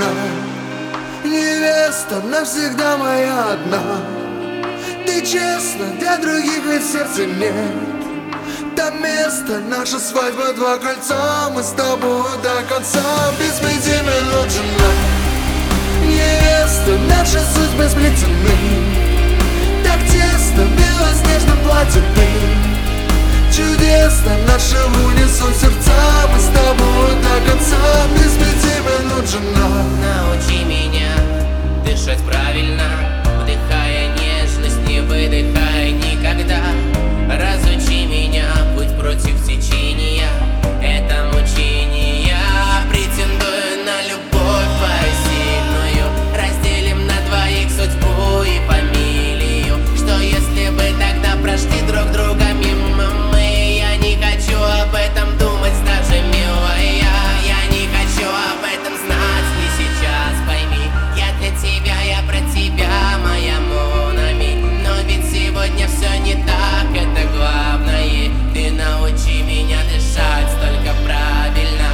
жена, невеста навсегда моя одна. Ты честна, для других ведь сердца нет. Там место, наша свадьба, 2 кольца, мы с тобой до конца. Без 5 минут жена, невеста, наши судьбы сплетены. Так тесно, в белоснежном платье ты. Чудесно, наши в унисон сердца, мы с тобой до конца. Без 5 минут жена. Научи меня дышать правильно, вдыхая нежность, не выдыхая никогда. Разучи меня путь против течения, это мучение. Претендую на любовь твою сильную, разделим на 2 судьбу и фамилию. Что если бы тогда прошли друг друга мимо мы? Я не хочу об этом думать даже, милая. Я не хочу об этом знать, не сейчас, пойми. Я для тебя, я про тебя, моя Монами. Но ведь сегодня все не так, это главное. Ты научи меня дышать только правильно.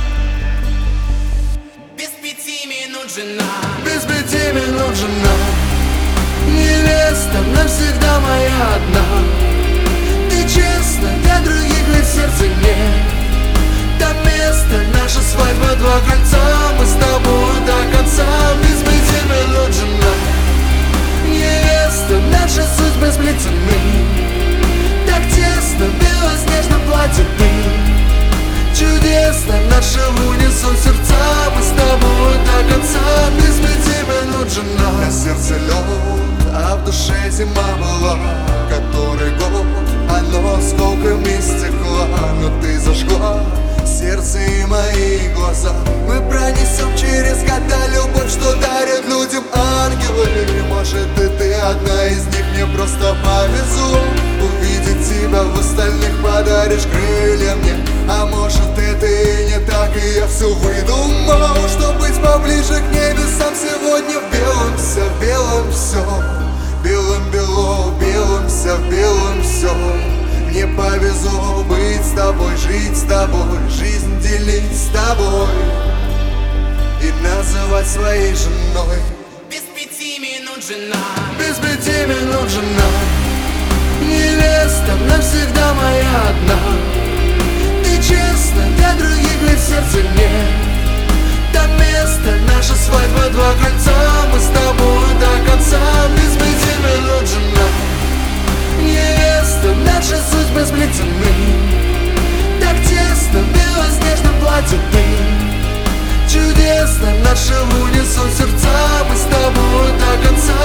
Без 5 минут жена. Без 5 минут жена, невеста навсегда моя одна. Ты честна, для других ведь сердца нет. Там место, наша свадьба, 2 кольца, мы с тобой до конца. Без 5 минут жена, невеста, наши судьбы сплетены. Так тесно, в белоснежном платье ты. Чудесно, наши в унисон сердца, мы с тобой до конца. Без 5 минут жена. На сердце лед, а в душе зима была. Который год, оно осколками стекла. Но ты зажгла сердце и мои глаза. Мы пронесем через года любовь, что дарят людям ангелы. Может и ты одна из них, мне просто повезло увидеть тебя в остальных, подаришь крылья мне. А может это и не так, и я все выдумал, чтоб быть поближе к небесам. Сегодня в белом все, в белом все, белым бело, белым все, белым все. Мне повезло быть с тобой, жить с тобой, жизнь делить с тобой и называть своей женой. Без 5 минут жена. Без 5 минут жена, невеста навсегда моя одна. Ты честна, для других ведь сердца нет. Там место, наша свадьба, 2 кольца, мы с тобой до конца. Без 5 минут жена, невеста, наши судьбы сплетены. Так тесно, в белоснежном платье ты. Чудесно, наши в унисон сердца, мы с тобой до конца.